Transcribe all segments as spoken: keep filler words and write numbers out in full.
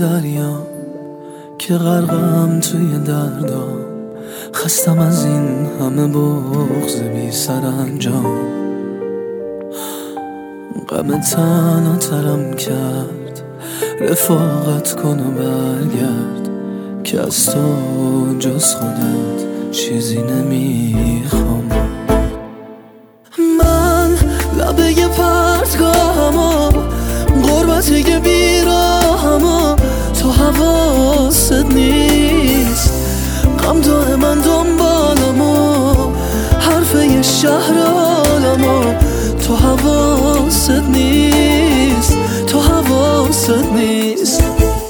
دریام که غرقم توی دردام، خستم از این همه بغض بی سرانجام. غم تنها ترم کرد، رفاقت کن و برگرد که از تو جز خودت چیزی نمیخوام. من لبه پرتگاهمو، غربت بیراهمو، تو حواست نیست. غم دائما دنبالمو، حرفه شهر عالمو، تو حواست نیست، تو حواست نیست.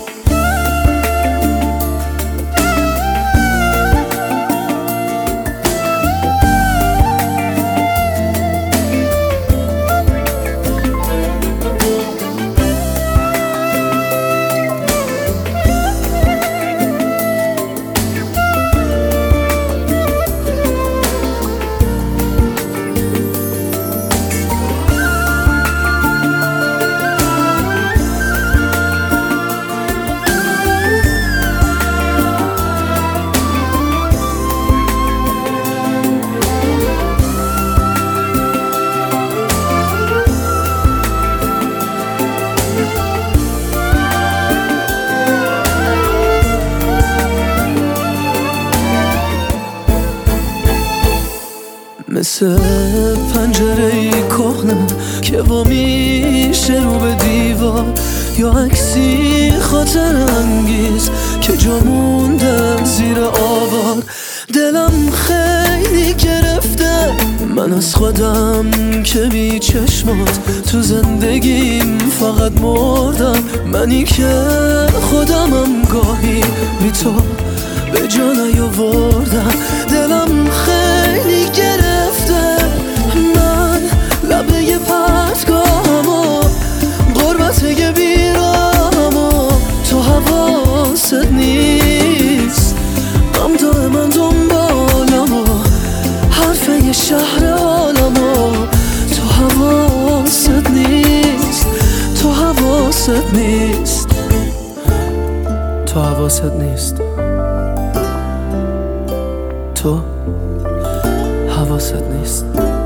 مثل پنجره کهنه که وا میشه رو به دیوار، یا عکسی خاطر انگیز که جا مونده زیر آوار. دلم خیلی گرفته من از خودم که بی چشمات تو زندگیم فقط مردم. منی که خودمم گاهی بی تو به جا نیاوردم. دلم خیلی گرفته من لبه پرتگاهمو، غربت بیراهمو، تو حواست نیست. غم دائما دنبالمو، حرفه شهر عالمو، تو حواست نیست، تو حواست نیست، تو حواست نیست، تو حواست نیست.